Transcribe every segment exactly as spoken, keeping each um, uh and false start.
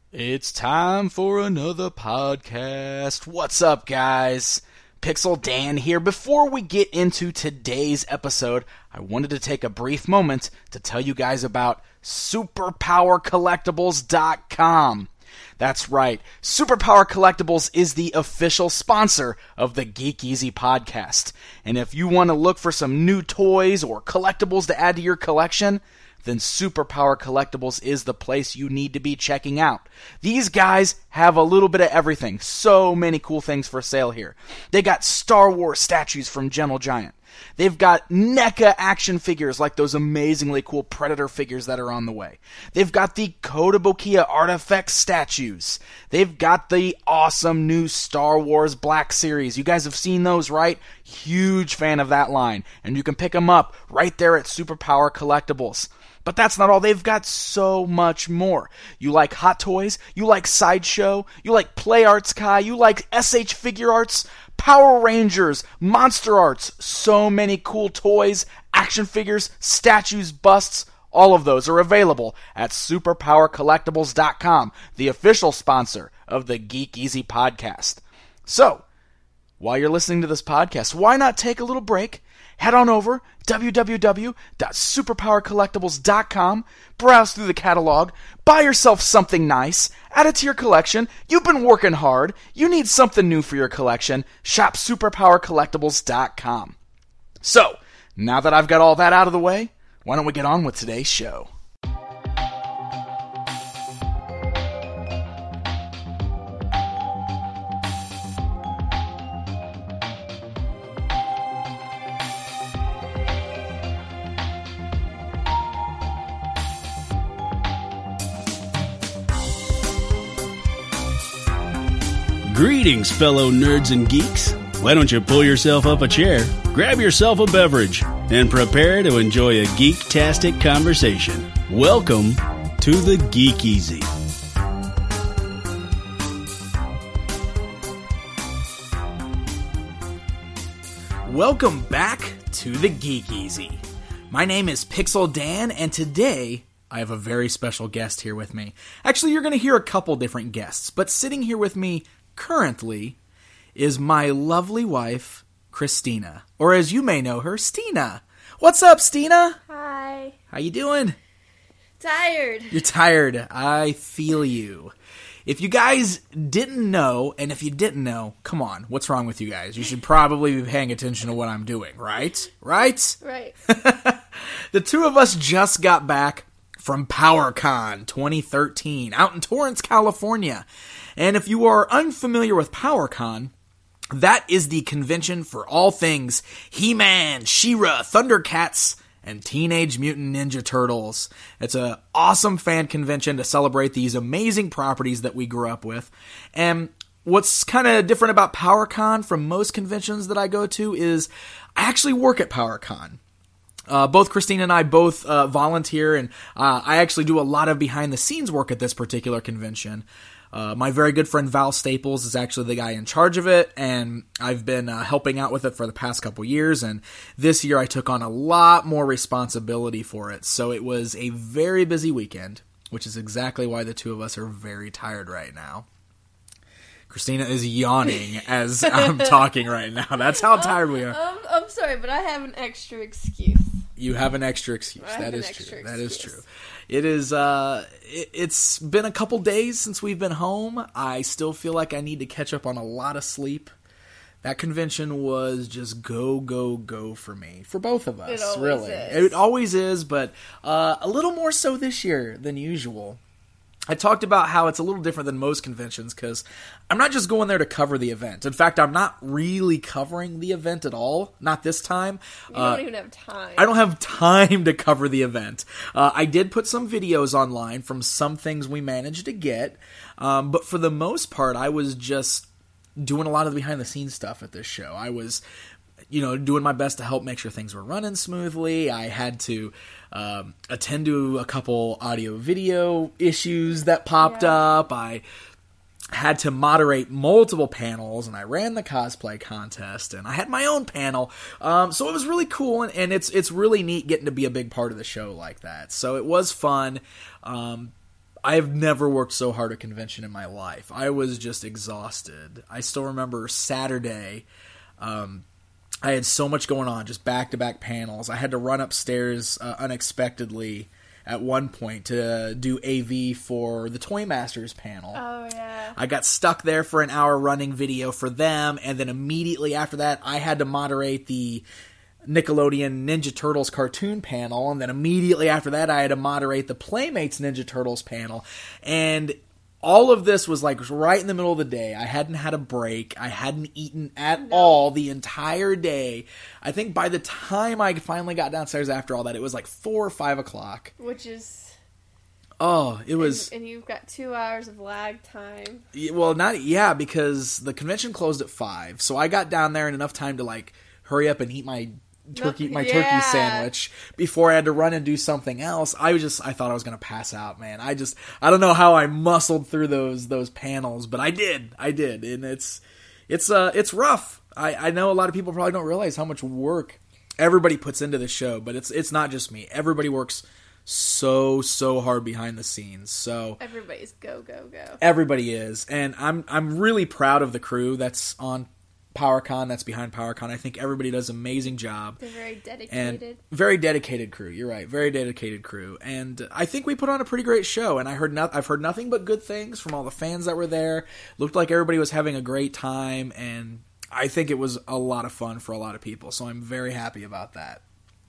It's time for another podcast. What's up, guys? Pixel Dan here. Before we get into today's episode, I wanted to take a brief moment to tell you guys about Superpower Collectibles dot com. That's right, Superpower Collectibles is the official sponsor of the Geek Easy podcast. And if you want to look for some new toys or collectibles to add to your collection, then Superpower Collectibles is the place you need to be checking out. These guys have a little bit of everything. So many cool things for sale here. They got Star Wars statues from Gentle Giant. They've got NECA action figures like those amazingly cool Predator figures that are on the way. They've got the Kotobukiya Artifacts statues. They've got the awesome new Star Wars Black Series. You guys have seen those, right? Huge fan of that line. And you can pick them up right there at Superpower Collectibles. But that's not all. They've got so much more. You like Hot Toys? You like Sideshow? You like Play Arts Kai? You like S H Figure Arts? Power Rangers, Monster Arts, so many cool toys, action figures, statues, busts, all of those are available at Superpower Collectibles dot com, the official sponsor of the Geek Easy podcast. So, while you're listening to this podcast, why not take a little break? Head on over, w w w dot superpower collectibles dot com, browse through the catalog, buy yourself something nice, add it to your collection. You've been working hard. You need something new for your collection. Shop Superpower Collectibles dot com. So, now that I've got all that out of the way, why don't we get on with today's show? Greetings, fellow nerds and geeks. Why don't you pull yourself up a chair, grab yourself a beverage, and prepare to enjoy a geek-tastic conversation. Welcome to the Geek Easy. Welcome back to the Geek Easy. My name is Pixel Dan, and today I have a very special guest here with me. Actually, you're going to hear a couple different guests, but sitting here with me currently is my lovely wife, Christina, or as you may know her, Stina. What's up, Stina? Hi. How you doing? Tired. You're tired. I feel you. If you guys didn't know, and if you didn't know, come on, what's wrong with you guys? You should probably be paying attention to what I'm doing, right? Right? Right. The two of us just got back from PowerCon twenty thirteen out in Torrance, California. And if you are unfamiliar with PowerCon, that is the convention for all things He-Man, She-Ra, Thundercats, and Teenage Mutant Ninja Turtles. It's an awesome fan convention to celebrate these amazing properties that we grew up with. And what's kind of different about PowerCon from most conventions that I go to is I actually work at PowerCon. Uh, both Christina and I both uh, volunteer, and uh, I actually do a lot of behind-the-scenes work at this particular convention. Uh, my very good friend Val Staples is actually the guy in charge of it, and I've been uh, helping out with it for the past couple years, and this year I took on a lot more responsibility for it, so it was a very busy weekend, which is exactly why the two of us are very tired right now. Christina is yawning as I'm talking right now. That's how tired we are. I'm, I'm sorry, but I have an extra excuse. You have an extra excuse. I That have is an true. extra That is excuse. true. It is, uh, it, it's been a couple days since we've been home. I still feel like I need to catch up on a lot of sleep. That convention was just go, go, go for me. For both of us, It always really. is. It always is, but uh, a little more so this year than usual. I talked about how it's a little different than most conventions because I'm not just going there to cover the event. In fact, I'm not really covering the event at all. Not this time. You Uh, don't even have time. I don't have time to cover the event. Uh, I did put some videos online from some things we managed to get, um, but for the most part, I was just doing a lot of the behind-the-scenes stuff at this show. I was, you know, doing my best to help make sure things were running smoothly. I had to um, attend to a couple audio-video issues that popped Yeah. up. I had to moderate multiple panels, and I ran the cosplay contest, and I had my own panel. Um, so it was really cool, and, and it's it's really neat getting to be a big part of the show like that. So it was fun. Um, I've never worked so hard at convention in my life. I was just exhausted. I still remember Saturday. Um, I had so much going on, just back-to-back panels. I had to run upstairs uh, unexpectedly at one point to do A V for the Toy Masters panel. Oh, yeah. I got stuck there for an hour running video for them, and then immediately after that, I had to moderate the Nickelodeon Ninja Turtles cartoon panel, and then immediately after that, I had to moderate the Playmates Ninja Turtles panel, and all of this was like right in the middle of the day. I hadn't had a break. I hadn't eaten at No. all the entire day. I think by the time I finally got downstairs after all that, it was like four or five o'clock. Which is... Oh, it was... And, and you've got two hours of lag time. Well, not... Yeah, because the convention closed at five, so I got down there in enough time to like hurry up and eat my... turkey my Yeah. turkey sandwich before I had to run and do something else. I was just I thought I was going to pass out, man. I just I don't know how I muscled through those those panels, but I did. I did. And it's it's uh it's rough. I I know a lot of people probably don't realize how much work everybody puts into the show, but it's it's not just me. Everybody works so so hard behind the scenes. So Everybody's go, go, go. everybody is. And I'm I'm really proud of the crew that's on PowerCon, that's behind PowerCon. I think everybody does an amazing job. They're very And dedicated. very dedicated crew. You're right. Very dedicated crew. And I think we put on a pretty great show. And I heard no- I've heard nothing but good things from all the fans that were there. Looked like everybody was having a great time. And I think it was a lot of fun for a lot of people. So I'm very happy about that.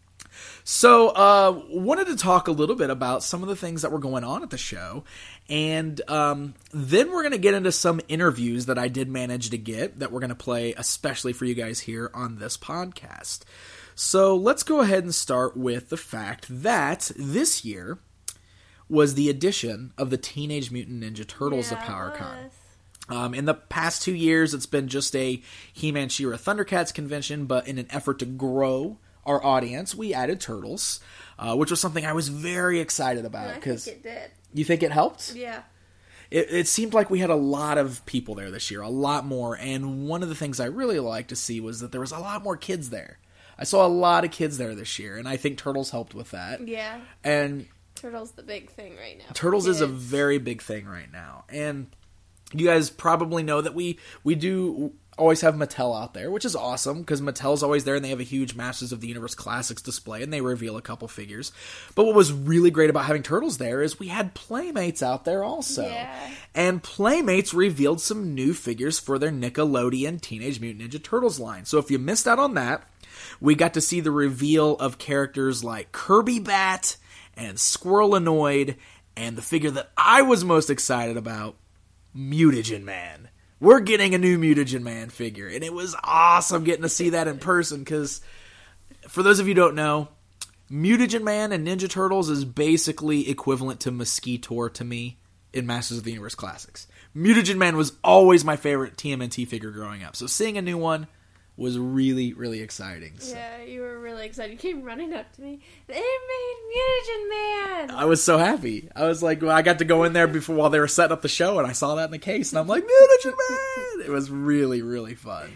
So, uh, wanted to talk a little bit about some of the things that were going on at the show, and um, then we're going to get into some interviews that I did manage to get that we're going to play especially for you guys here on this podcast. So, let's go ahead and start with the fact that this year was the addition of the Teenage Mutant Ninja Turtles Yeah, to it PowerCon. was. Um, in the past two years, it's been just a He-Man, She-Ra, Thundercats convention, but in an effort to grow our audience, we added Turtles, uh, which was something I was very excited And about. I Because think it did. you think it helped? Yeah. It, it seemed like we had a lot of people there this year, a lot more. And one of the things I really liked to see was that there was a lot more kids there. I saw a lot of kids there this year, and I think Turtles helped with that. Yeah. And Turtles the big thing right now. for Turtles is a kids. very big thing right now. And you guys probably know that we, we do always have Mattel out there, which is awesome because Mattel's always there and they have a huge Masters of the Universe Classics display and they reveal a couple figures. But what was really great about having Turtles there is we had Playmates out there also. Yeah. And Playmates revealed some new figures for their Nickelodeon Teenage Mutant Ninja Turtles line. So if you missed out on that, we got to see the reveal of characters like Kirby Bat and Squirrelanoid, and the figure that I was most excited about, Mutagen Man. We're getting a new Mutagen Man figure, and it was awesome getting to see that in person, because for those of you who don't know, Mutagen Man and Ninja Turtles is basically equivalent to Mosquitor to me in Masters of the Universe Classics. Mutagen Man was always my favorite T M N T figure growing up, so seeing a new one was really, really exciting. So. Yeah, you were really excited. You came running up to me. They made Mutagen Man! I was so happy. I was like, well, I got to go in there before while they were setting up the show, and I saw that in the case, and I'm like, Mutagen Man! It was really, really fun.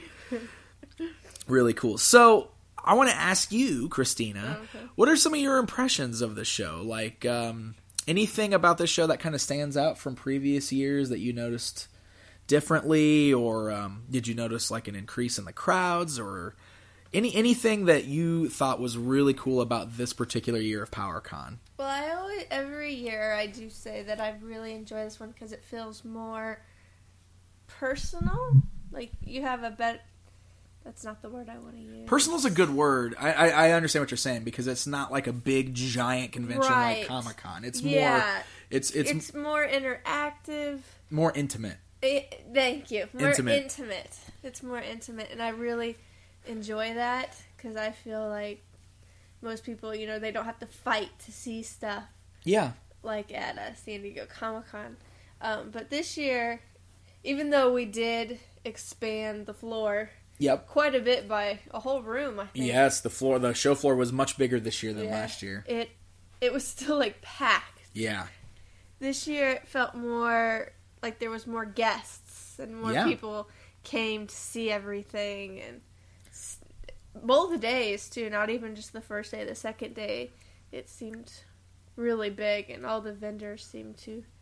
Really cool. So, I want to ask you, Christina, Okay. what are some of your impressions of the show? Like, um, anything about this show that kind of stands out from previous years that you noticed differently, or um, did you notice like an increase in the crowds, or any anything that you thought was really cool about this particular year of PowerCon? Well, I always, every year I do say that I really enjoy this one because it feels more personal. Like, you have a better... That's not the word I want to use. Personal's a good word. I, I, I understand what you're saying, because it's not like a big giant convention Right. like Comic-Con. It's Yeah. more it's it's, It's more interactive. more intimate. It, thank you. More Intimate. intimate. It's more intimate, and I really enjoy that because I feel like most people, you know, they don't have to fight to see stuff Yeah. like at uh, San Diego Comic-Con. Um, but this year, even though we did expand the floor Yep. quite a bit by a whole room, I think. Yes, the floor the show floor was much bigger this year than Yeah. last year. It it was still like packed. Yeah. This year it felt more like there was more guests and more Yeah. people came to see everything, and s- both days too, not even just the first day, the second day it seemed really big, and all the vendors seemed to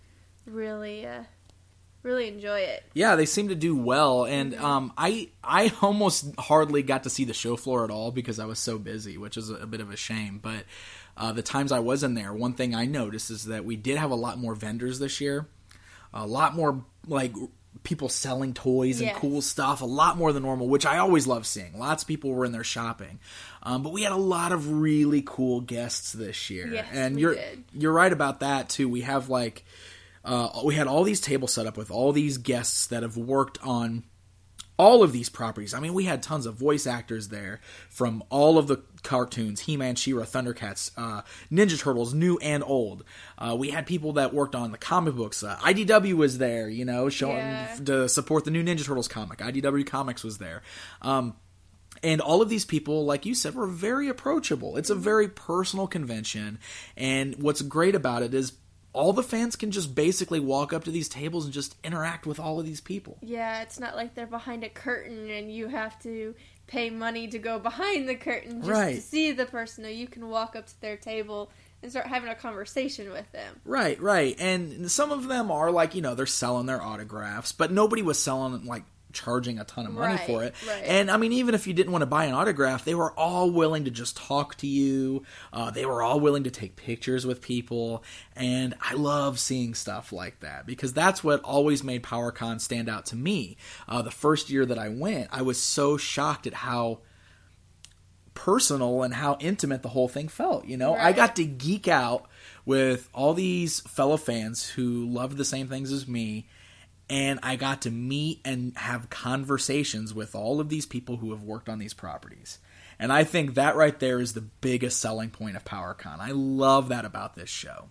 really, uh, really enjoy it. Yeah, they seem to do well, and mm-hmm. um, I I almost hardly got to see the show floor at all because I was so busy, which is a, a bit of a shame. But uh, the times I was in there, one thing I noticed is that we did have a lot more vendors this year, a lot more like people selling toys and yes. cool stuff, a lot more than normal, which I always love seeing. Lots of people were in there shopping, um, but we had a lot of really cool guests this year, yes, and we you're did. you're right about that too. We have like. Uh, we had all these tables set up with all these guests that have worked on all of these properties. I mean, we had tons of voice actors there from all of the cartoons, He-Man, She-Ra, Thundercats, uh, Ninja Turtles, new and old. Uh, we had people that worked on the comic books. Uh, I D W was there, you know, showing yeah. to support the new Ninja Turtles comic. I D W Comics was there. Um, And all of these people, like you said, were very approachable. It's a very personal convention, and what's great about it is all the fans can just basically walk up to these tables and just interact with all of these people. Yeah, it's not like they're behind a curtain and you have to pay money to go behind the curtain just right. to see the person. No, you can walk up to their table and start having a conversation with them. Right, right. And some of them are like, you know, they're selling their autographs, but nobody was selling, like, charging a ton of money right, for it. Right. And, I mean, even if you didn't want to buy an autograph, they were all willing to just talk to you. Uh, they were all willing to take pictures with people. And I love seeing stuff like that because that's what always made PowerCon stand out to me. Uh, the first year that I went, I was so shocked at how personal and how intimate the whole thing felt. You know, right. I got to geek out with all these fellow fans who loved the same things as me. And I got to meet and have conversations with all of these people who have worked on these properties. And I think that right there is the biggest selling point of PowerCon. I love that about this show.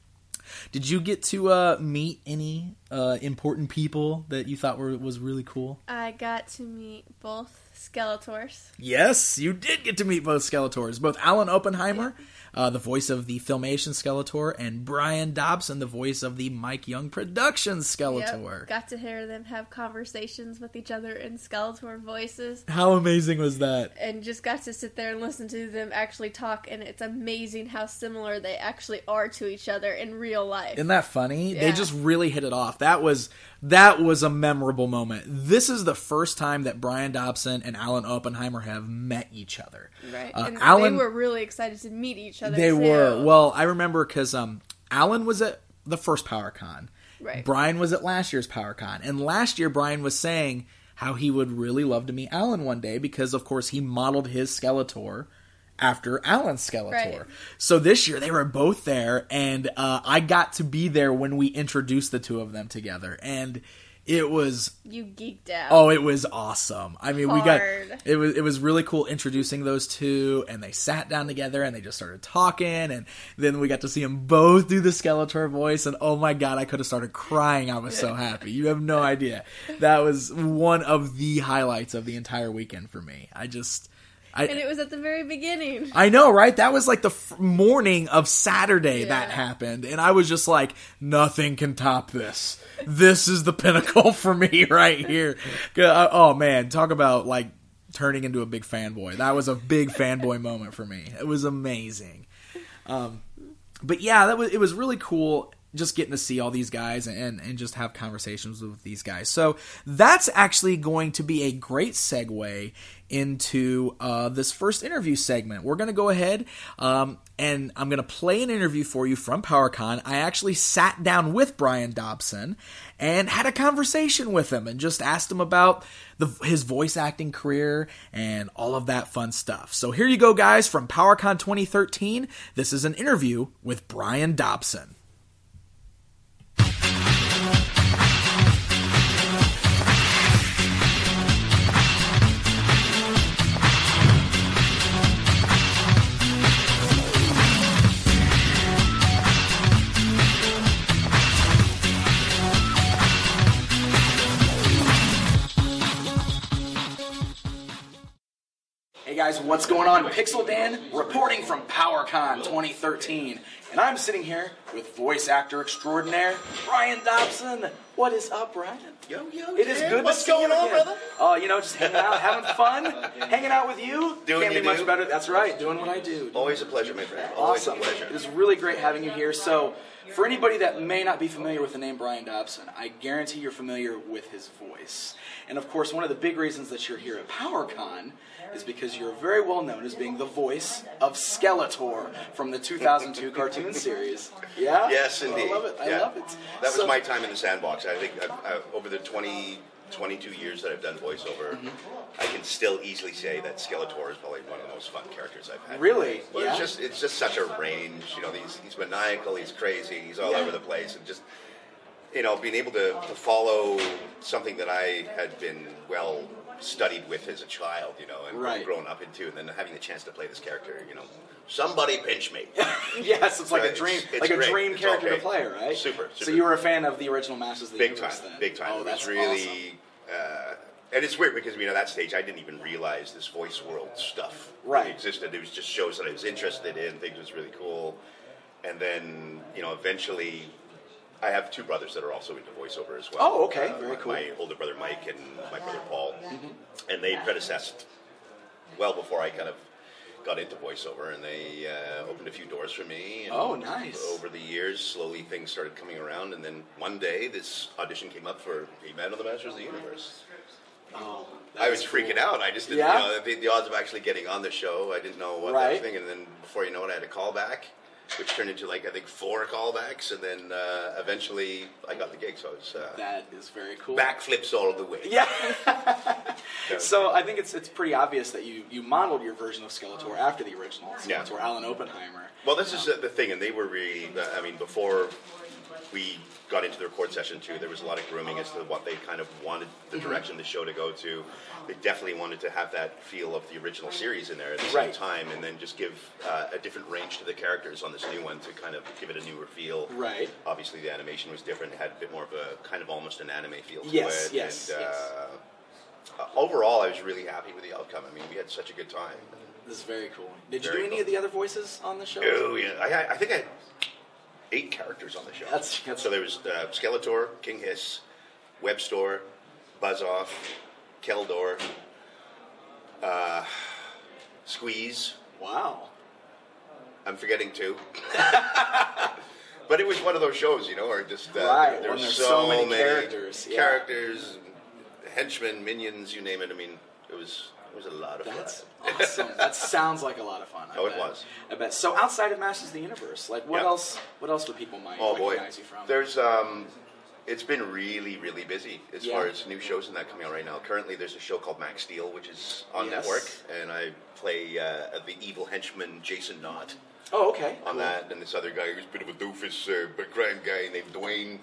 Did you get to uh, meet any uh, important people that you thought were was really cool? I got to meet both Skeletors. Yes, you did get to meet both Skeletors. Both Alan Oppenheimer, uh, the voice of the Filmation Skeletor, and Brian Dobson, the voice of the Mike Young Productions Skeletor. Yep. Got to hear them have conversations with each other in Skeletor voices. How amazing was that? And just got to sit there and listen to them actually talk, and it's amazing how similar they actually are to each other in real life. Isn't that funny? Yeah. They just really hit it off. That was that was a memorable moment. This is the first time that Brian Dobson and Alan Oppenheimer have met each other. Right. Uh, and Alan, they were really excited to meet each other, They too. were. Well, I remember because um, Alan was at the first PowerCon. Right. Brian was at last year's PowerCon. And last year, Brian was saying how he would really love to meet Alan one day because, of course, he modeled his Skeletor after Alan's Skeletor. Right. So this year, they were both there, and uh, I got to be there when we introduced the two of them together. And it was... You geeked out. Oh, it was awesome. I mean, Hard. we got... It was, it was really cool introducing those two, and they sat down together, and they just started talking, and then we got to see them both do the Skeletor voice, and oh my god, I could have started crying. I was so happy. You have no idea. That was one of the highlights of the entire weekend for me. I just... I, and it was at the very beginning. I know, right? That was like the f- morning of Saturday yeah. that happened. And I was just like, nothing can top this. This is the pinnacle for me right here. Oh, man. Talk about like turning into a big fanboy. That was a big fanboy moment for me. It was amazing. Um, but yeah, that was it was really cool just getting to see all these guys and, and just have conversations with these guys. So that's actually going to be a great segue into uh, this first interview segment. We're going to go ahead um, and I'm going to play an interview for you from PowerCon. I actually sat down with Brian Dobson and had a conversation with him and just asked him about the, his voice acting career and all of that fun stuff. So here you go, guys, from PowerCon twenty thirteen. This is an interview with Brian Dobson. Hey guys, what's going on? Pixel Dan reporting from PowerCon twenty thirteen. And I'm sitting here with voice actor extraordinaire, Brian Dobson. What is up, Brian? Yo, yo, It is kid. good What's to see going you on, again. brother? Oh, you know, just hanging out, having fun, hanging out with you. Doing Can't you be much do. better. That's right, doing what I do. Always a pleasure, my friend. Always Awesome. a pleasure. It was really great having you here. So, For anybody that may not be familiar with the name Brian Dobson, I guarantee you're familiar with his voice. And of course, one of the big reasons that you're here at PowerCon is because you're very well known as being the voice of Skeletor from the two thousand two cartoon series. Yeah? Yes, indeed. I love it. I yeah. love it. That was So- my time in the sandbox. I think I've, I've, over the twenty, twenty-two years that I've done voiceover, Mm-hmm. I can still easily say that Skeletor is probably one of the most fun characters I've had. Really? Well, Yeah? it's just it's just such a range. You know, he's he's maniacal, he's crazy, he's all Yeah. over the place, and just you know, being able to, to follow something that I had been well studied with as a child, you know, and Right. grown up into, and then having the chance to play this character, you know, somebody pinch me. Yes, it's like Uh, a dream, it's- it's like a great. dream It's character okay. to play, right? Super, So super. you were a fan of the original Masters of the Big Universe time, then? big time. Oh, It that's was awesome. really, uh, and it's weird because I mean at that stage I didn't even realize this voice world stuff Right. existed. It was just shows that I was interested in. Things was really cool, and then you know eventually, I have two brothers that are also into voiceover as well. Oh, okay. Uh, Very my, cool. My older brother Mike and my brother Paul, Mm-hmm. and they predecessed well before I kind of got into voiceover, and they uh, opened a few doors for me. And Oh, nice. Over the years, slowly things started coming around, and then one day this audition came up for He-Man of the Masters of the Universe. Oh, I was that's freaking cool. out. I just didn't, Yeah? you know, the, the odds of actually getting on the show, I didn't know what Right. I was thinking, and then before you know it, I had a callback, which turned into like I think four callbacks, and then uh, eventually I got the gig. So I was uh, That is very cool. backflips all the way. Yeah. So I think it's it's pretty obvious that you, you modeled your version of Skeletor after the original Yeah. Skeletor, Alan Oppenheimer. Well, this is uh, the thing, and they were really. I mean, before we got into the record session too, there was a lot of grooming as to what they kind of wanted the Mm-hmm. direction the show to go to. They definitely wanted to have that feel of the original series in there at the Right. same time, and then just give uh, a different range to the characters on this new one to kind of give it a newer feel. Right. Obviously, the animation was different; it had a bit more of a kind of almost an anime feel to Yes, it. yes, and, yes. Uh, uh, overall, I was really happy with the outcome. I mean, we had such a good time. This is very cool. Did you Very do any cool. of the other voices on the show? Oh yeah, I, I think I had eight characters on the show. That's- that's- so there was uh, Skeletor, King Hiss, Webstor, Buzz-Off, Keldor, uh, Squeeze. Wow. I'm forgetting two. But it was one of those shows, you know, or just uh, Right, there when were there's so, so many many characters, yeah. characters, henchmen, minions, you name it. I mean, it was it was a lot of That's fun. awesome. That sounds like a lot of fun. I Oh, it bet. was. I bet. So outside of Masters of the Universe, like what Yeah. else? What else would people might Oh boy, recognize you from? there's um, it's been really, really busy as Yeah. far as new shows and that coming out right now. Currently, there's a show called Max Steel, which is on Yes. network, and I play uh, the evil henchman Jason Knott Oh, okay. on Cool. that, and this other guy who's a bit of a doofus, uh, but crime guy named Dwayne.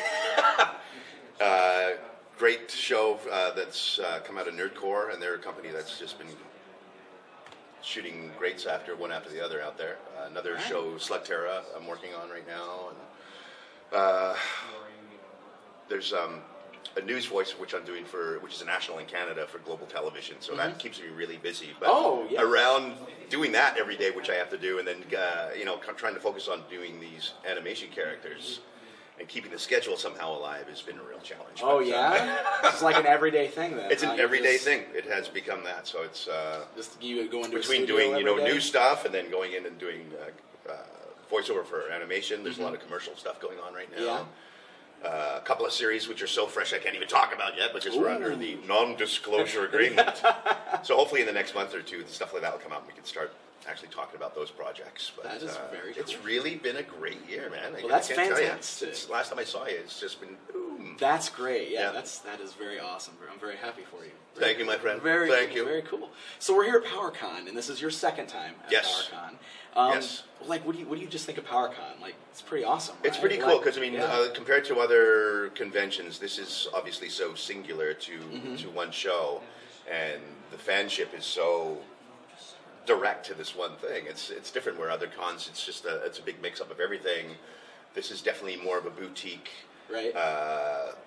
uh, great show uh, that's uh, come out of Nerdcore, and they're a company that's just been shooting greats after one after the other out there. Uh, another Right. show, Slugterra, I'm working on right now, and uh, there's um, a news voice which I'm doing for, which is a national in Canada for Global Television, so that keeps me really busy. But Mm-hmm. Oh, yeah. around doing that every day, which I have to do, and then uh, you know, c- trying to focus on doing these animation characters and keeping the schedule somehow alive has been a real challenge. Oh But, uh, yeah. It's like an everyday thing then. it's an huh? You everyday just- thing. It has become that. So it's uh, Just you go into a between studio doing you know every day? new stuff and then going in and doing uh, uh, voiceover for animation. There's a lot of commercial stuff going on right now. Mm-hmm. Yeah. Uh, a couple of series which are so fresh I can't even talk about yet because we're under Ooh. the non-disclosure agreement. So hopefully in the next month or two, stuff like that will come out and we can start actually talking about those projects. But That is uh, very it's cool. really really been a great year, man. I Well, that's can't tell you. fantastic. Since last time I saw you, it's just been boom. That's great. Yeah, Yeah. that's that is very awesome. I'm very happy for you. Thank you, my friend. Very Thank cool, you. Very cool. So we're here at PowerCon, and this is your second time at Yes. PowerCon. Um, Yes. Like, what do you what do you just think of PowerCon? Like, it's pretty awesome. It's right? pretty Like, cool because I mean, yeah. uh, compared to other conventions, this is obviously so singular to Mm-hmm. to one show, and the fanship is so direct to this one thing. It's it's different where other cons it's just a it's a big mix up of everything. This is definitely more of a boutique right. uh,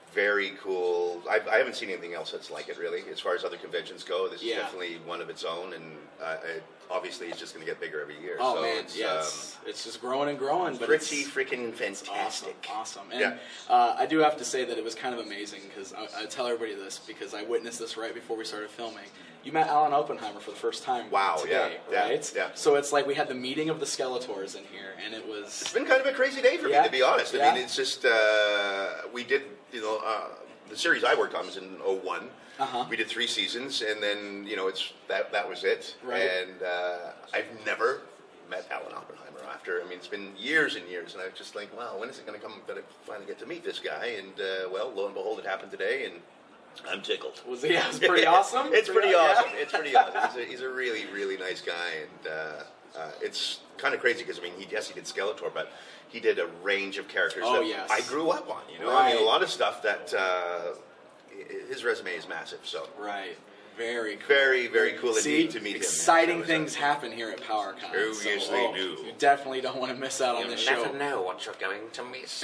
very cool. I, I haven't seen anything else that's like it, really, as far as other conventions go. This Yeah. is definitely one of its own, and uh, it, obviously it's just going to get bigger every year. Oh so man, it's, yeah, um, it's, it's just growing and growing. But pretty it's freaking awesome, fantastic. awesome. And Yeah. uh, I do have to say that it was kind of amazing because I, I tell everybody this because I witnessed this right before we started filming. You met Alan Oppenheimer for the first time. Wow, today, yeah, yeah, right? yeah. So it's like we had the meeting of the Skeletors in here, and it was. It's been kind of a crazy day for Yeah. me, to be honest. I Yeah. mean, it's just uh, we did, you know, uh, the series I worked on was in oh one. Uh-huh. We did three seasons, and then you know, it's that that was it. Right. And uh, I've never met Alan Oppenheimer after. I mean, it's been years and years, and I was just like, wow, when is it going to come that I finally get to meet this guy? And uh, well, lo and behold, it happened today, and I'm tickled. Was it, yeah, it was pretty awesome. It's pretty yeah. awesome. It's pretty awesome. He's a, he's a really, really nice guy, and uh, uh, it's kind of crazy because I mean, he yes, he did Skeletor, but he did a range of characters Oh, that yes. I grew up on. You know, I mean, Right. a lot of stuff that uh, his resume is massive. So Right. Very cool. very, very cool See, indeed to meet him. exciting So it's, things uh, happen here at PowerCon. Oh, so, yes, they oh, do. You definitely don't want to miss out on this show. know what you're going to miss.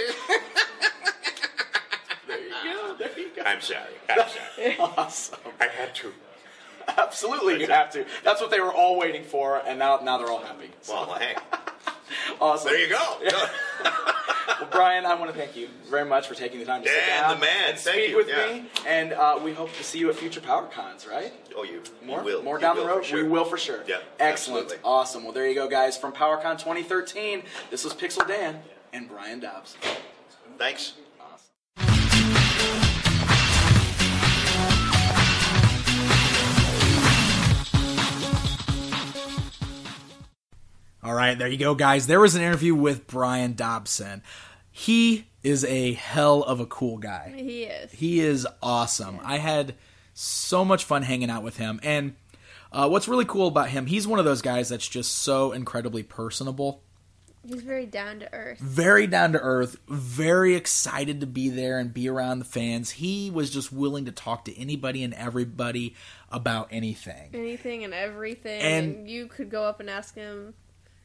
There you go. There you go. I'm sorry. I'm sorry. Awesome. I had to. Absolutely, you have to. That's what they were all waiting for, and now now they're all happy. So, Well, hey, awesome. there you go. Well, Brian, I want to thank you very much for taking the time to sit Dan, down the man. and Thank speak you. with Yeah. me. And uh, we hope to see you at future PowerCons, right? Oh, you, More, you will. more You down will the for road. sure. We will for sure. Yeah, Excellent. absolutely. Awesome. Well, there you go, guys. From PowerCon twenty thirteen, this was Pixel Dan and Brian Dobbs. Thanks. Awesome. All right, there you go, guys. There was an interview with Brian Dobson. He is a hell of a cool guy. He is. He is awesome. I had so much fun hanging out with him. And uh, what's really cool about him, he's one of those guys that's just so incredibly personable. He's very down to earth. Very down to earth, very excited to be there and be around the fans. He was just willing to talk to anybody and everybody about anything. Anything and everything. And- And, you could go up and ask him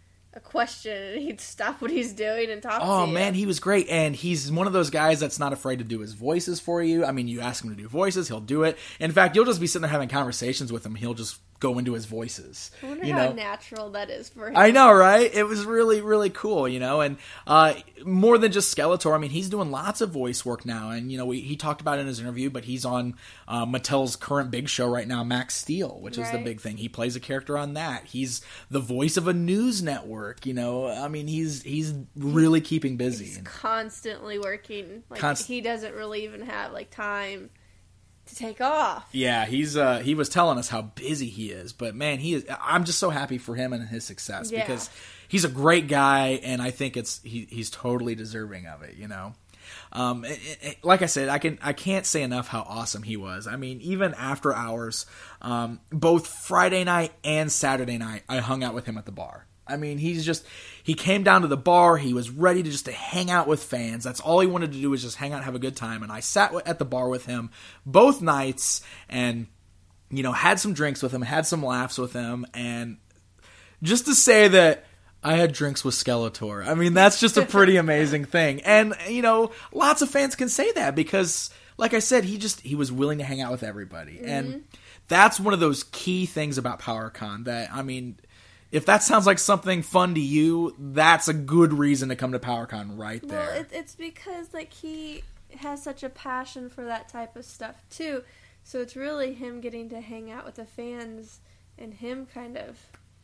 a question and he'd stop what he's doing and talk Oh to you. man, he was great, and he's one of those guys that's not afraid to do his voices for you. I mean, you ask him to do voices, he'll do it. In fact, you'll just be sitting there having conversations with him, he'll just go into his voices. I wonder you how know? natural that is for him. I know, right? It was really, really cool, you know, and uh, more than just Skeletor. I mean, he's doing lots of voice work now, and you know, we, he talked about it in his interview, but he's on uh, Mattel's current big show right now, Max Steel, which is the Right. big thing. He plays a character on that. He's the voice of a news network, you know. I mean, he's he's really keeping busy. He's And- constantly working. Like Const- he doesn't really even have like time to take off. Yeah, he's uh he was telling us how busy he is, but man, he is I'm just so happy for him and his success Yeah. because he's a great guy, and I think it's he he's totally deserving of it, you know. Um it, it, like I said, I can I can't say enough how awesome he was. I mean, even after hours, um both Friday night and Saturday night, I hung out with him at the bar. I mean, he's just, he came down to the bar, he was ready to just to hang out with fans. That's all he wanted to do was just hang out and have a good time. And I sat at the bar with him both nights and, you know, had some drinks with him, had some laughs with him. And just to say that I had drinks with Skeletor, I mean, that's just a pretty amazing thing. And, you know, lots of fans can say that because, like I said, he just, he was willing to hang out with everybody. Mm-hmm. And that's one of those key things about PowerCon that, I mean, if that sounds like something fun to you, that's a good reason to come to PowerCon right there. Well, it, it's because like he has such a passion for that type of stuff too. So it's really him getting to hang out with the fans and him kind of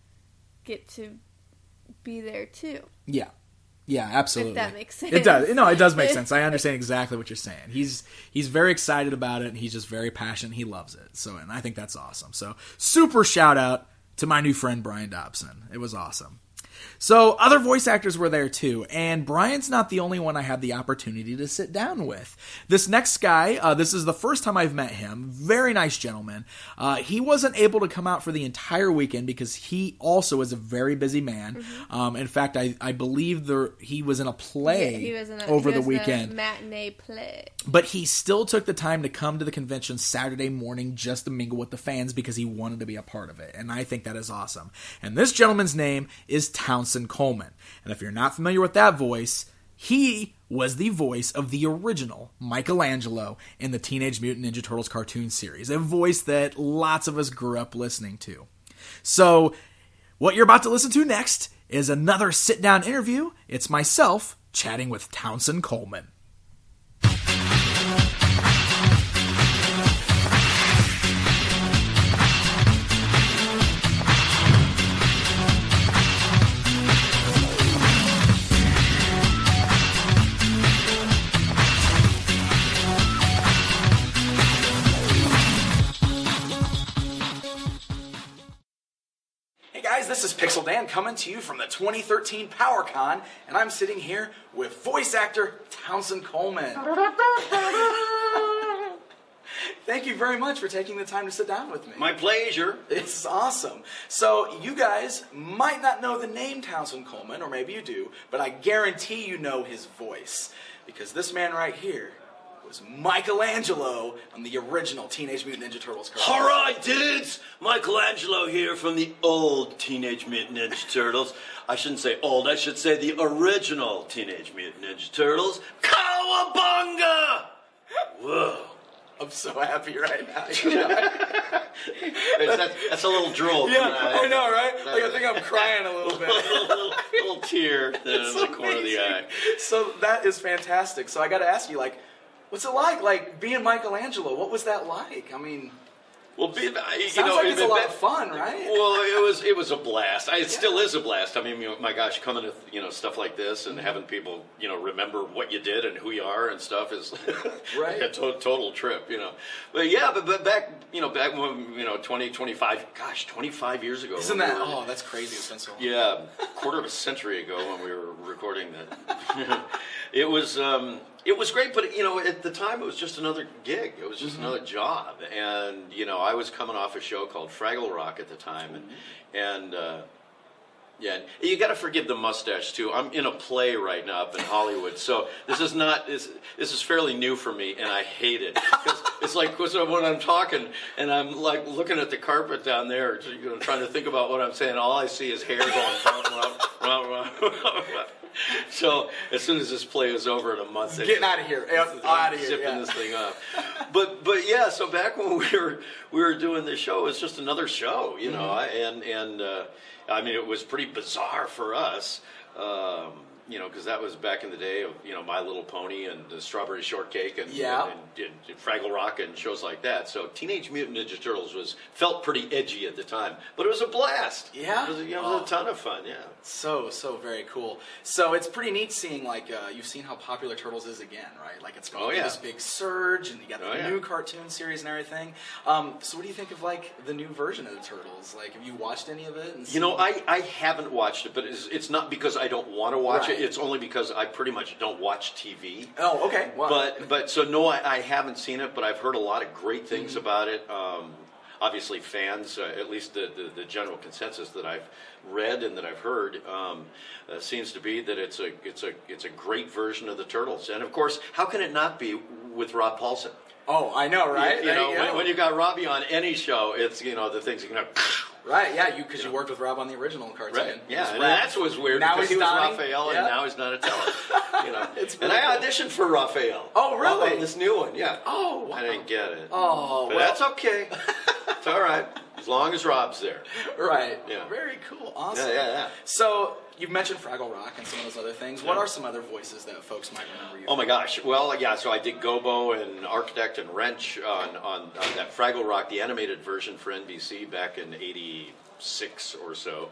get to be there too. Yeah. Yeah, absolutely. If that makes sense. It does. No, it does make sense. I understand exactly what you're saying. He's he's very excited about it, and he's just very passionate. He loves it. So, and I think that's awesome. So, super shout out to my new friend Brian Dobson. It was awesome. So other voice actors were there too, and Brian's not the only one I had the opportunity to sit down with. This next guy, uh, this is the first time I've met him. Very nice gentleman. Uh, he wasn't able to come out for the entire weekend because he also is a very busy man. Mm-hmm. Um, in fact, I, I believe there, he was in a play yeah, he was in a, over he the was weekend. In a matinee play. But he still took the time to come to the convention Saturday morning just to mingle with the fans because he wanted to be a part of it. And I think that is awesome. And this gentleman's name is Townsend Coleman. And if you're not familiar with that voice, He was the voice of the original Michelangelo in the Teenage Mutant Ninja Turtles cartoon series, a voice that lots of us grew up listening to. So, what you're about to listen to next is another sit-down interview. It's myself chatting with Townsend Coleman. This is Pixel Dan coming to you from the twenty thirteen PowerCon, and I'm sitting here with voice actor Townsend Coleman. Thank you very much for taking the time to sit down with me. My pleasure. It's awesome. So, you guys might not know the name Townsend Coleman, or maybe you do, but I guarantee you know his voice, because this man right here was Michelangelo on the original Teenage Mutant Ninja Turtles cartoon. All right, dudes! Michelangelo here from the old Teenage Mutant Ninja Turtles. I shouldn't say old, I should say the original Teenage Mutant Ninja Turtles. Cowabunga! Whoa. I'm so happy right now. that, that's a little droll. Yeah, I, I know, right? Like, I think I'm crying a little bit. a little, little tear in it's the amazing. corner of the eye. So that is fantastic. So I got to ask you, like, what's it like, like, being Michelangelo? What was that like? I mean, well, be, you sounds know, like it, it's a it, lot it, of fun, right? Well, it was it was a blast. I, it Yeah. still is a blast. I mean, you know, my gosh, coming to you know stuff like this and having people you know remember what you did and who you are and stuff is Right. a to- total trip, you know. But yeah, but, but back you know back when you know twenty, twenty-five, gosh, twenty-five years ago. Isn't when that, we were- oh, that's crazy. It's been so long. Yeah, a quarter of a century ago when we were recording that. It was um, it was great, but you know, at the time it was just another gig. It was just Mm-hmm. another job, and you know, I was coming off a show called Fraggle Rock at the time, and and uh, yeah, you got to forgive the mustache too. I'm in a play right now up in Hollywood, so this is not this this is fairly new for me, and I hate it. 'Cause it's like 'cause when I'm talking and I'm like looking at the carpet down there, you know, trying to think about what I'm saying. All I see is hair going round, round, round, round, round. So as soon as this play is over in a month, they Getting just- out of here. Out of here. zipping Yeah. this thing up. But but yeah, so back when we were we were doing this show, it was just another show, you know, Mm-hmm. and and uh, I mean it was pretty bizarre for us. Um, you know, because that was back in the day of you know My Little Pony and the Strawberry Shortcake and, Yeah. and, and, and Fraggle Rock and shows like that. So Teenage Mutant Ninja Turtles was felt pretty edgy at the time, but it was a blast. Yeah? it was, you know, it was Oh. a ton of fun. Yeah. So, so very cool. So it's pretty neat seeing, like, uh, you've seen how popular Turtles is again, right? Like, it's going Oh, to yeah. this big surge, and you got the Oh, yeah. new cartoon series and everything. Um, so what do you think of, like, the new version of the Turtles? Like, have you watched any of it? And You know, seen- I, I haven't watched it, but it's, it's not because I don't want to watch Right. it. It's only because I pretty much don't watch T V. Oh, okay. Wow. But but so no, I, I haven't seen it, but I've heard a lot of great things Mm-hmm. about it. Um, obviously, fans, uh, at least the, the the general consensus that I've read and that I've heard, um, uh, seems to be that it's a it's a it's a great version of the Turtles. And of course, how can it not be with Rob Paulson? Oh, I know, right? You There know, you go. when, when you got Robbie on any show, it's you know the things you can. Right, yeah, you because you worked with Rob on the original cartoon. Right. Yeah, He's and Rap. that's what's weird Now because he's he was Donnie. Raphael Yeah. and now he's Donatello. You know, It's and really I cool. auditioned for Raphael. Oh, really? On this new one, yeah. Oh, wow. I didn't get it. Oh, but well. that's okay. It's all right as long as Rob's there. Right. Yeah. Very cool. Awesome. Yeah, yeah, yeah. So you've mentioned Fraggle Rock and some of those other things. What Yeah. are some other voices that folks might remember you? Oh my gosh! Well, yeah. So I did Gobo and Architect and Wrench on, on, on that Fraggle Rock, the animated version for N B C back in eighty-six or so.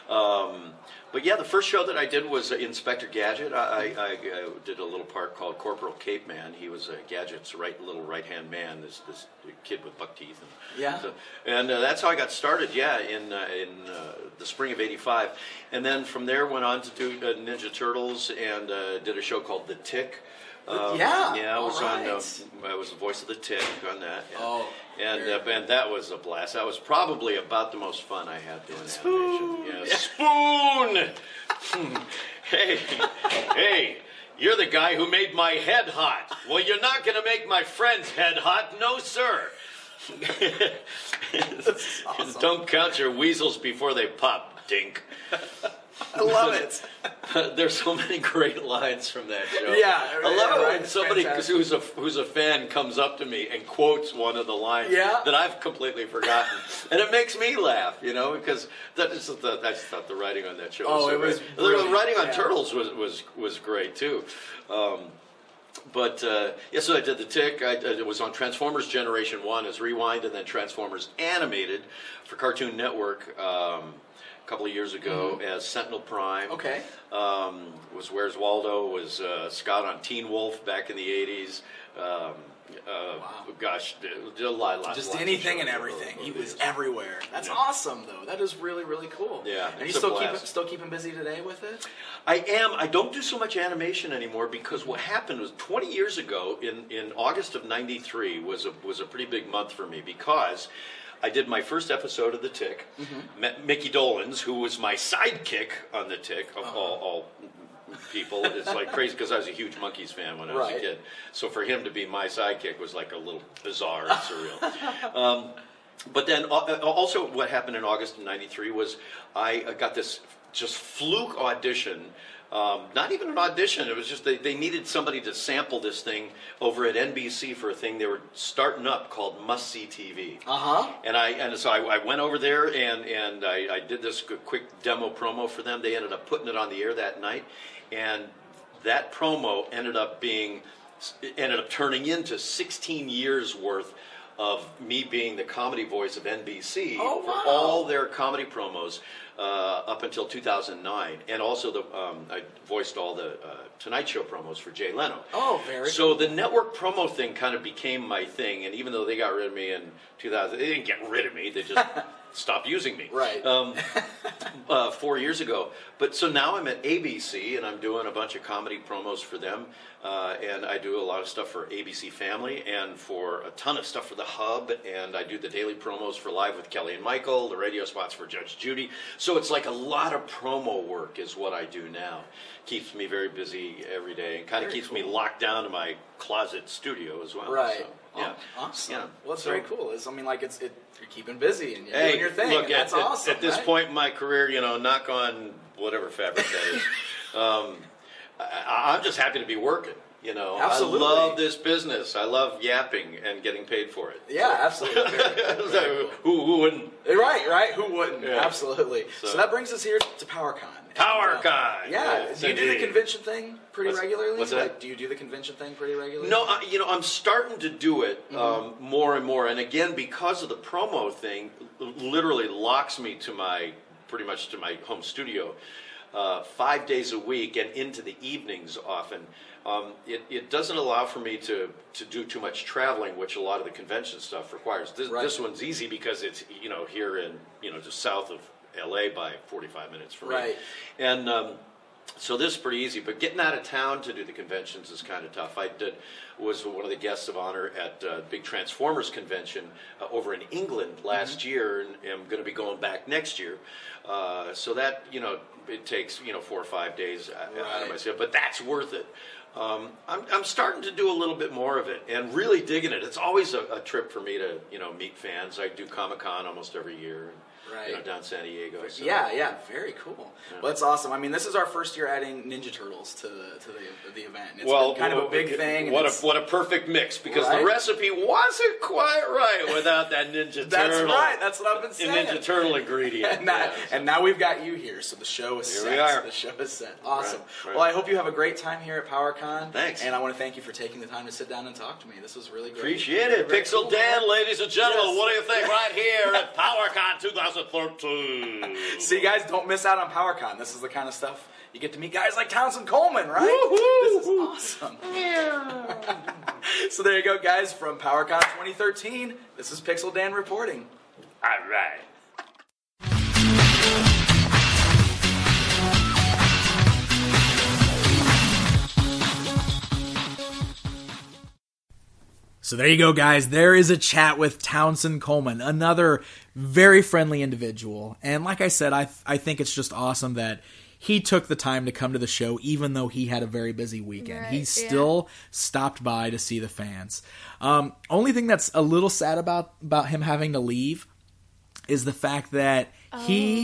Um, but yeah, the first show that I did was Inspector Gadget. I, I, I did a little part called Corporal Cape Man. He was uh, Gadget's right little right hand man. This this kid with buck teeth. And, Yeah. So, and uh, that's how I got started. Yeah, in uh, in uh, the spring of eighty-five, and then from there went on to do uh, Ninja Turtles and uh, did a show called The Tick. Um, Yeah, yeah, I was all on. Uh, right. I was the voice of the Tick on that. Yeah. Oh, and very uh, cool. and that was a blast. That was probably about the most fun I had doing Spoon. animation. Yeah, spoon. Hey, hey. You're the guy who made my head hot. Well, you're not going to make my friend's head hot, no, sir. awesome. Don't count your weasels before they pop, dink. I love it. There's so many great lines from that show. Yeah, I love yeah, it right, when it's somebody fantastic. who's a who's a fan comes up to me and quotes one of the lines Yeah. that I've completely forgotten, and it makes me laugh, you know, because that is the, I just thought the writing on that show. Oh, was so it was great. brilliant, The writing on yeah. Turtles was was was great too. Um, But, uh, yeah, so I did The Tick. I, I was on Transformers Generation one as Rewind, and then Transformers Animated for Cartoon Network um, a couple of years ago as Sentinel Prime. Okay. Um, was Where's Waldo, was uh, Scott on Teen Wolf back in the eighties. Um, uh, Wow. Gosh, did a lot, lots, Just lots of anything shows and and everything. He movies. was everywhere. That's Yeah. awesome, though. That is really, really cool. Yeah, And you it's a still keep blast. still keeping busy today with it? I am. I don't do so much animation anymore because what happened was twenty years ago, in, in August of ninety-three, was a was a pretty big month for me because I did my first episode of The Tick. Mm-hmm. Met Mickey Dolenz, who was my sidekick on The Tick, of Uh-huh. all, all people. It's like crazy because I was a huge Monkees fan when I was Right. a kid. So for him to be my sidekick was like a little bizarre and surreal. Um, but then uh, also what happened in August of ninety-three was I uh, got this just fluke audition. Um, not even an audition. It was just they, they needed somebody to sample this thing over at N B C for a thing they were starting up called Must See T V. Uh-huh. And I and so I, I went over there and and I, I did this quick demo promo for them. They ended up putting it on the air that night, and that promo ended up being ended up turning into sixteen years worth of me being the comedy voice of N B C Oh, for wow. all their comedy promos uh, up until two thousand nine, and also the um, I voiced all the uh, Tonight Show promos for Jay Leno. Oh, very So the network promo thing kind of became my thing, and even though they got rid of me in two thousand, they didn't get rid of me. They just stopped using me. Right. Um, uh, four years ago. But so now I'm at A B C, and I'm doing a bunch of comedy promos for them, uh, and I do a lot of stuff for A B C Family, and for a ton of stuff for The Hub, and I do the daily promos for Live with Kelly and Michael, the radio spots for Judge Judy. So it's like a lot of promo work is what I do now. Keeps me very busy every day, and kind of Very keeps me cool. locked down to my closet studio as well. Right. So, yeah. Oh, awesome. Yeah. Well, it's So- very cool. It's, I mean, like, it's it, you're keeping busy and you're Hey, doing your thing. look, and at, that's at- awesome. at this right? point in my career, you know, knock on whatever fabric that is. um, I, I'm just happy to be working. You know, Absolutely. I love this business. I love yapping and getting paid for it. Yeah, absolutely. Very cool. Very So, cool. who, who wouldn't? Right, right. Who wouldn't? Yeah. Absolutely. So, So- that brings us here to PowerCon. PowerCon, And, uh, Yeah. yes, Do you do the indeed. convention thing pretty What's- regularly? what's that? Like, do you do the convention thing pretty regularly? No, I, you know, I'm starting to do it Mm-hmm. um, more and more, and again, because of the promo thing, l- literally locks me to my pretty much to my home studio uh, five days a week and into the evenings often. Um, it, it doesn't allow for me to, to do too much traveling, which a lot of the convention stuff requires. This, Right. this one's easy because it's you know here in you know just south of L A by forty-five minutes from me, Right. and. Um, So this is pretty easy, but getting out of town to do the conventions is kind of tough. I did was one of the guests of honor at uh, big Transformers convention uh, over in England last Mm-hmm. year, and am going to be going back next year. Uh, so that you know it takes you know four or five days out Right. of myself, but that's worth it. Um, I'm, I'm starting to do a little bit more of it and really digging it. It's always a, a trip for me to you know meet fans. I do Comic Con almost every year. Right. You know, down San Diego. So. Yeah, yeah, very cool. Yeah. Well, that's awesome. I mean, this is our first year adding Ninja Turtles to the to the, the event. It's well, been kind of a well, big it- thing. and What a it's- what a perfect mix because Right? the recipe wasn't quite right without that Ninja That's Turtle. right. That's what I've been the saying. Ninja Turtle ingredient. And now, Yeah. and now we've got you here, so the show is Here set. we are. The show is set. Awesome. Right, right. Well, I hope you have a great time here at PowerCon. Thanks. And I want to thank you for taking the time to sit down and talk to me. This was really great. Appreciate it. Very Pixel cool, Dan, man. ladies and gentlemen, Yes. what do you think right here at PowerCon twenty thirteen? See, guys, don't miss out on PowerCon. This is the kind of stuff you get to meet guys like Townsend Coleman, right? Woohoo! This is awesome. So there you go, guys, from PowerCon twenty thirteen. This is Pixel Dan reporting. All right. So there you go, guys. There is a chat with Townsend Coleman, another very friendly individual. And like I said, I th- I think it's just awesome that he took the time to come to the show, even though he had a very busy weekend. Right, he yeah. still stopped by to see the fans. Um, only thing that's a little sad about, about him having to leave is the fact that he Oh, yeah.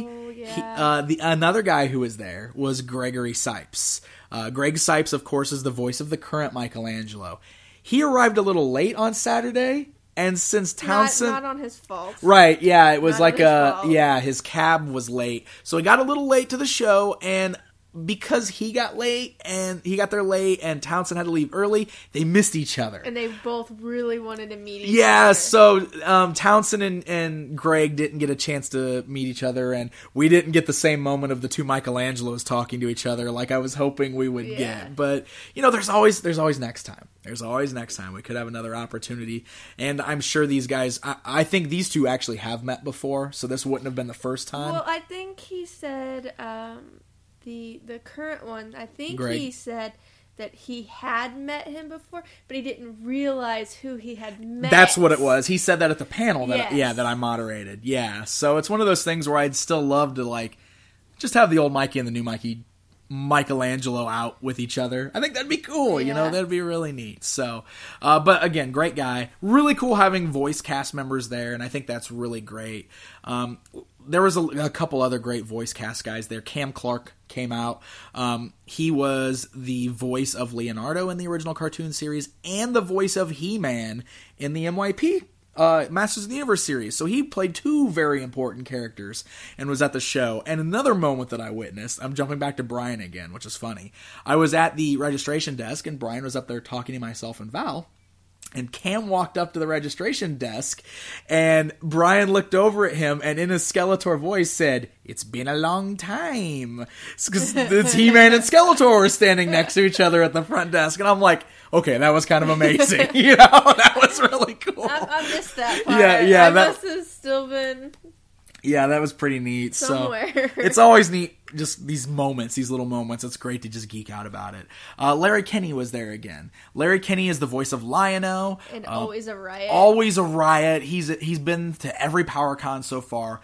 Yeah. He, uh, the another guy who was there was Gregory Sipes. Uh, Greg Sipes, of course, is the voice of the current Michelangelo. He arrived a little late on Saturday, and since Townsend, not, not on his fault, right? Yeah, it was Not like his a fault. yeah, his cab was late, so he got a little late to the show, and because he got late and he got there late, and Townsend had to leave early, they missed each other. and they both really wanted to meet each Yeah, other. so um, Townsend and, and Greg didn't get a chance to meet each other, and we didn't get the same moment of the two Michelangelos talking to each other like I was hoping we would Yeah. get. But you know, there's always there's always next time. There's always next time. We could have another opportunity, and I'm sure these guys. I, I think these two actually have met before, so this wouldn't have been the first time. Well, I think he said um, the the current one. I think Greg. he said that he had met him before, but he didn't realize who he had met. That's what it was. He said that at the panel that Yes. yeah that I moderated. Yeah, so it's one of those things where I'd still love to like just have the old Mikey and the new Mikey Michelangelo out with each other. I think that'd be cool. You know, Yeah. that'd be really neat. So, uh, but again, great guy. Really cool having voice cast members there, and I think that's really great. Um, there was a, a couple other great voice cast guys there. Cam Clark came out. Um, he was the voice of Leonardo in the original cartoon series and the voice of He-Man in the M Y P uh, Masters of the Universe series. So he played two very important characters and was at the show. And another moment that I witnessed, I'm jumping back to Brian again, which is funny. I was at the registration desk and Brian was up there talking to myself and Val. And Cam walked up to the registration desk, and Brian looked over at him, and in his Skeletor voice said, "It's been a long time." Because it's He-Man and Skeletor were standing next to each other at the front desk, and I'm like, okay, that was kind of amazing. You know, that was really cool. I, I missed that part. Yeah, yeah, I that- must have still been Yeah, that was pretty neat. somewhere. So it's always neat, just these moments, these little moments. It's great to just geek out about it. Uh, Larry Kenney was there again. Larry Kenney is the voice of Lion-O. and Uh, always a riot. Always a riot. He's he's been to every PowerCon so far.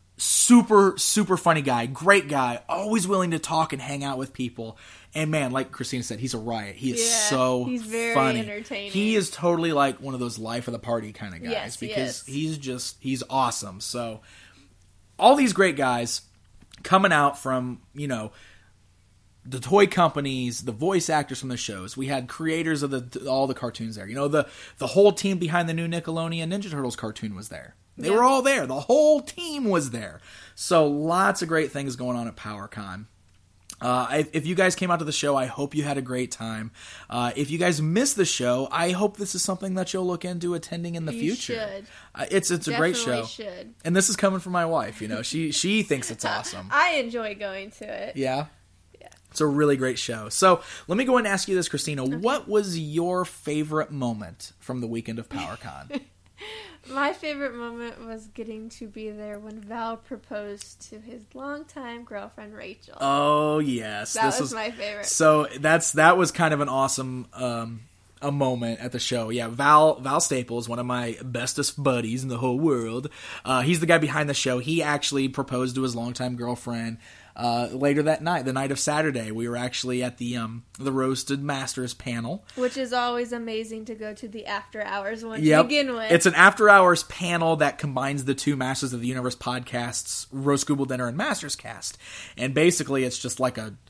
Super, super funny guy. Great guy. Always willing to talk and hang out with people. And man, like Christina said, he's a riot. He is Yeah, so he's very funny. entertaining. He is totally like one of those life of the party kind of guys Yes, he because is. he's just he's awesome. So all these great guys coming out from, you know, the toy companies, the voice actors from the shows. We had creators of the all the cartoons there. You know, the the whole team behind the new Nickelodeon Ninja Turtles cartoon was there. They Yeah. were all there. The whole team was there. So lots of great things going on at PowerCon. Uh, if, if you guys came out to the show, I hope you had a great time. Uh, if you guys missed the show, I hope this is something that you'll look into attending in the You future. should. Uh, it's it's a great Definitely show, should. and this is coming from my wife. You know, she she thinks it's awesome. I enjoy going to it. Yeah. Yeah. It's a really great show. So let me go and ask you this, Christina. What was your favorite moment from the weekend of PowerCon? My favorite moment was getting to be there when Val proposed to his longtime girlfriend Rachel. Oh yes, that this was my favorite. So that's that was kind of an awesome um, a moment at the show. Yeah, Val Val Staples, one of my bestest buddies in the whole world. Uh, he's the guy behind the show. He actually proposed to his longtime girlfriend uh, later that night, the night of Saturday. We were actually at the um, the Roasted Masters panel. Which is always amazing to go to the after hours one Yep. to begin with. It's an after hours panel that combines the two Masters of the Universe podcasts, Roast Google Dinner and Masters Cast. And basically it's just like a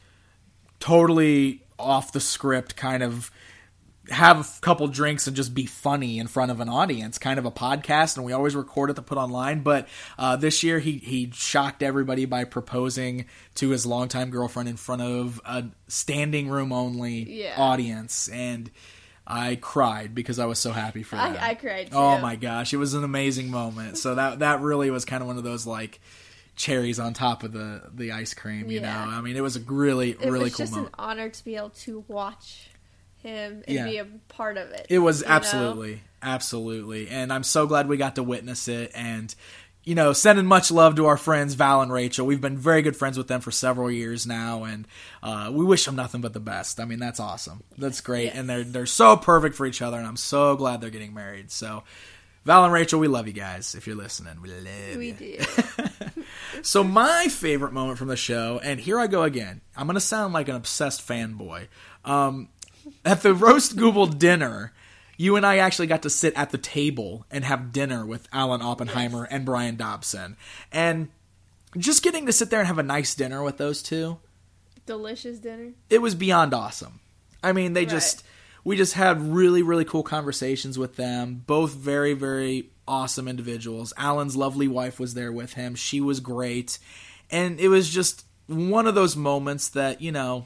totally off the script kind of have a couple drinks and just be funny in front of an audience, kind of a podcast, and we always record it to put online. But uh, this year he, he shocked everybody by proposing to his longtime girlfriend in front of a standing room only Yeah. audience, and I cried because I was so happy for them. I, I cried too. Oh my gosh, it was an amazing moment. So that that really was kind of one of those like cherries on top of the the ice cream, you Yeah. know. I mean, it was a really It really was cool just moment. an honor to be able to watch him and Yeah. be a part of it. It was you know? absolutely, absolutely, and I'm so glad we got to witness it. And you know, sending much love to our friends Val and Rachel. We've been very good friends with them for several years now, and uh, we wish them nothing but the best. I mean, that's awesome. That's great, Yes. and they're they're so perfect for each other, and I'm so glad they're getting married. So, Val and Rachel, we love you guys. If you're listening, we love We you. do. So my favorite moment from the show, and here I go again. I'm going to sound like an obsessed fanboy. Um, at the Roast Google dinner, you and I actually got to sit at the table and have dinner with Alan Oppenheimer and Brian Dobson. And just getting to sit there and have a nice dinner with those two, Delicious dinner. it was beyond awesome. I mean, they Right. just, we just had really, really cool conversations with them. Both very, very awesome individuals. Alan's lovely wife was there with him. She was great. And it was just one of those moments that, you know,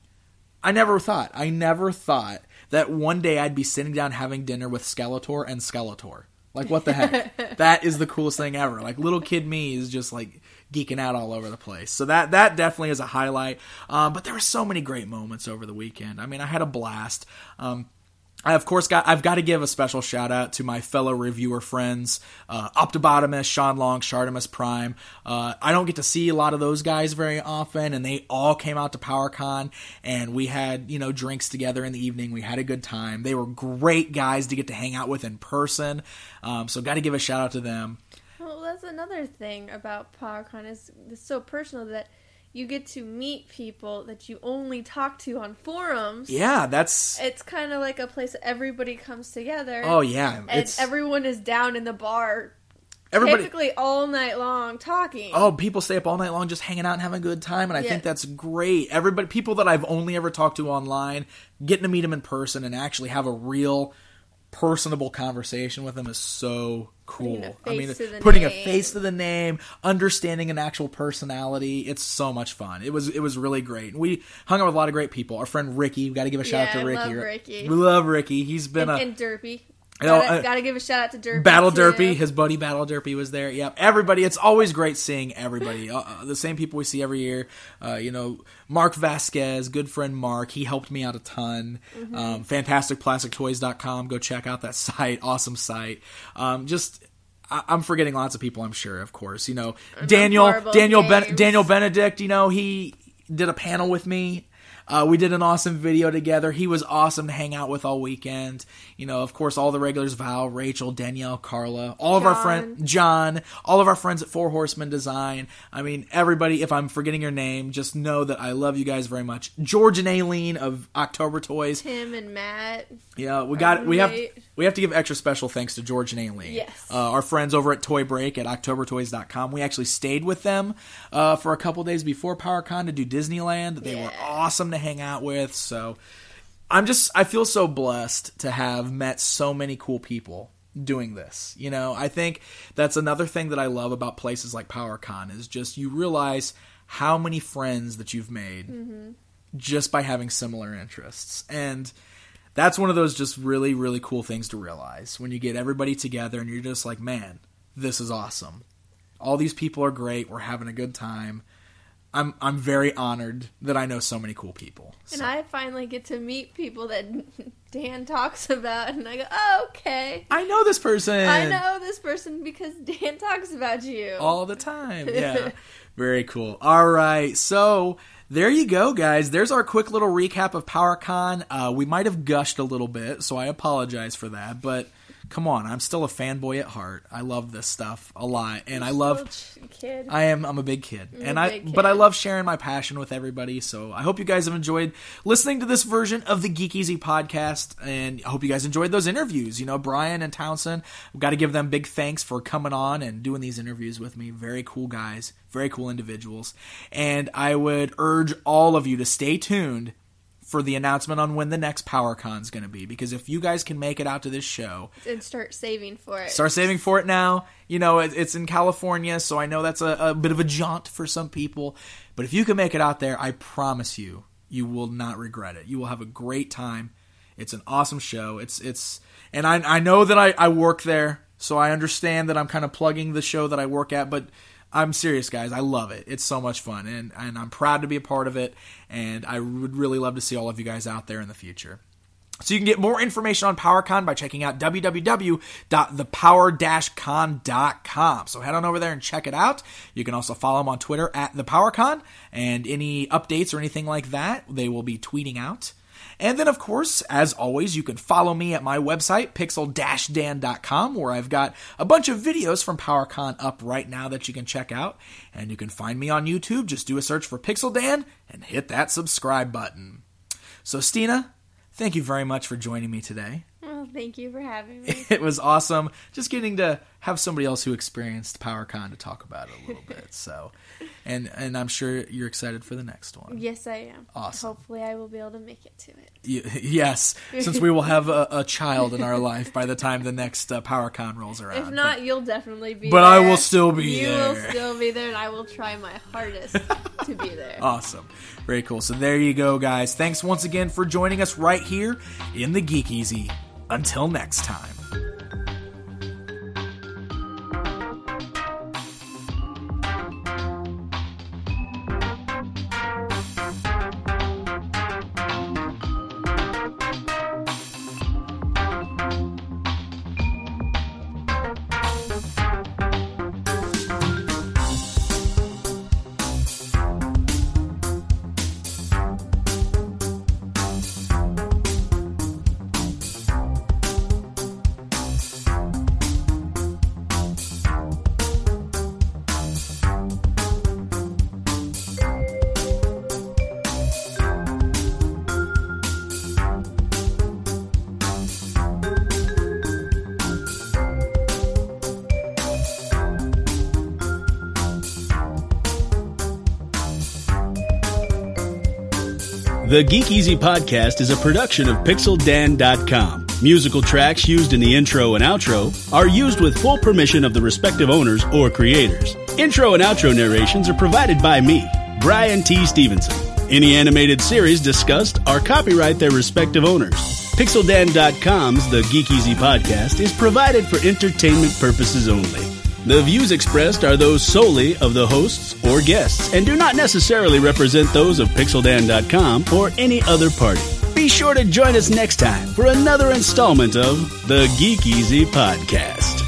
I never thought, I never thought that one day I'd be sitting down having dinner with Skeletor and Skeletor. Like, what the heck? That is the coolest thing ever. Like, little kid me is just, like, geeking out all over the place. So that that definitely is a highlight. Um, but there were so many great moments over the weekend. I mean, I had a blast. Um, I, of course, got I've got to give a special shout-out to my fellow reviewer friends, uh, Optibotimus, Sean Long, Shartimus Prime. Uh, I don't get to see a lot of those guys very often, and they all came out to PowerCon, and we had, you know, drinks together in the evening. We had a good time. They were great guys to get to hang out with in person, um, so got to give a shout-out to them. Well, that's another thing about PowerCon is it's so personal that you get to meet people that you only talk to on forums. Yeah, that's... It's kind of like a place that everybody comes together. Oh, yeah. And It's, everyone is down in the bar everybody, typically all night long talking. Oh, people stay up all night long just hanging out and having a good time, and I Yeah. think that's great. Everybody, people that I've only ever talked to online, getting to meet them in person and actually have a real personable conversation with them is so cool. Putting a I mean, face to the putting a name. face to the name, understanding an actual personality, it's so much fun. It was it was really great. We hung out with a lot of great people. Our friend Ricky, we got to give a shout out Yeah, to I Ricky. love right? Ricky. We love Ricky. He's been and, a and Derpy. You know, Gotta, uh, gotta give a shout out to Derpy. Battle too. Derpy, his buddy Battle Derpy was there. Yep, everybody. It's always great seeing everybody. Uh, the same people we see every year. Uh, you know, Mark Vasquez, good friend Mark. He helped me out a ton. Mm-hmm. Um, fantastic plastic toys dot com. Go check out that site. Awesome site. Um, just. I- I'm forgetting lots of people, I'm sure, of course. You know, Daniel, horrible Daniel, ben- names. Daniel Benedict. You know, he did a panel with me. Uh, we did an awesome video together. He was awesome to hang out with all weekend. You know, of course, all the regulars, Val, Rachel, Danielle, Carla, all of our John. friends, John, all of our friends at Four Horsemen Design. I mean, everybody, if I'm forgetting your name, just know that I love you guys very much. George and Aileen of October Toys. Tim and Matt. Yeah, we got we have roommate. we have to give extra special thanks to George and Aileen. Yes. Uh, our friends over at Toy Break at October Toys dot com. We actually stayed with them uh, for a couple days before PowerCon to do Disneyland. They Yeah. were awesome to hang out with. So I'm just I feel so blessed to have met so many cool people doing this. You know, I think that's another thing that I love about places like PowerCon is just you realize how many friends that you've made Mm-hmm. just by having similar interests. And that's one of those just really, really cool things to realize when you get everybody together and you're just like, man, this is awesome. All these people are great. We're having a good time. I'm I'm very honored that I know so many cool people. And So- I finally get to meet people that Dan talks about, and I go, oh, okay. I know this person. I know this person because Dan talks about you. all the time. Yeah. Very cool. All right. So there you go, guys. There's our quick little recap of PowerCon. Uh, we might have gushed a little bit, so I apologize for that. But come on, I'm still a fanboy at heart. I love this stuff a lot, and I love. Little ch- kid. I am. I'm a big kid, You're and a I. big But I kid. love sharing my passion with everybody. So I hope you guys have enjoyed listening to this version of the Geek Easy podcast, and I hope you guys enjoyed those interviews. You know, Brian and Townsend. I've got to give them big thanks for coming on and doing these interviews with me. Very cool guys, very cool individuals, and I would urge all of you to stay tuned for the announcement on when the next PowerCon is going to be. Because if you guys can make it out to this show, And start saving for it. start saving for it now. You know, it, it's in California, so I know that's a, a bit of a jaunt for some people. But if you can make it out there, I promise you, you will not regret it. You will have a great time. It's an awesome show. It's it's, and I I know that I, I work there, so I understand that I'm kind of plugging the show that I work at, but I'm serious, guys. I love it. It's so much fun, and, and I'm proud to be a part of it, and I would really love to see all of you guys out there in the future. So you can get more information on PowerCon by checking out w w w dot the power dash con dot com. So head on over there and check it out. You can also follow them on Twitter at ThePowerCon, and any updates or anything like that, they will be tweeting out. And then, of course, as always, you can follow me at my website, pixel dash dan dot com, where I've got a bunch of videos from PowerCon up right now that you can check out. And you can find me on YouTube. Just do a search for Pixel Dan and hit that subscribe button. So, Stina, thank you very much for joining me today. Well, thank you for having me. It was awesome just getting to have somebody else who experienced PowerCon to talk about it a little bit. So, and and I'm sure you're excited for the next one. Yes, I am. Awesome. Hopefully I will be able to make it to it. Y- yes, since we will have a, a child in our life by the time the next uh, PowerCon rolls around. If not, but, you'll definitely be but there. But I will still be you there. You will still be there, and I will try my hardest to be there. Awesome. Very cool. So there you go, guys. Thanks once again for joining us right here in the Geek Easy. Until next time. The Geek Easy Podcast is a production of Pixel Dan dot com. Musical tracks used in the intro and outro are used with full permission of the respective owners or creators. Intro and outro narrations are provided by me, Brian T. Stevenson. Any animated series discussed are copyright their respective owners. Pixel Dan dot com's The Geek Easy Podcast is provided for entertainment purposes only. The views expressed are those solely of the hosts or guests and do not necessarily represent those of Pixel Dan dot com or any other party. Be sure to join us next time for another installment of the Geek Easy Podcast.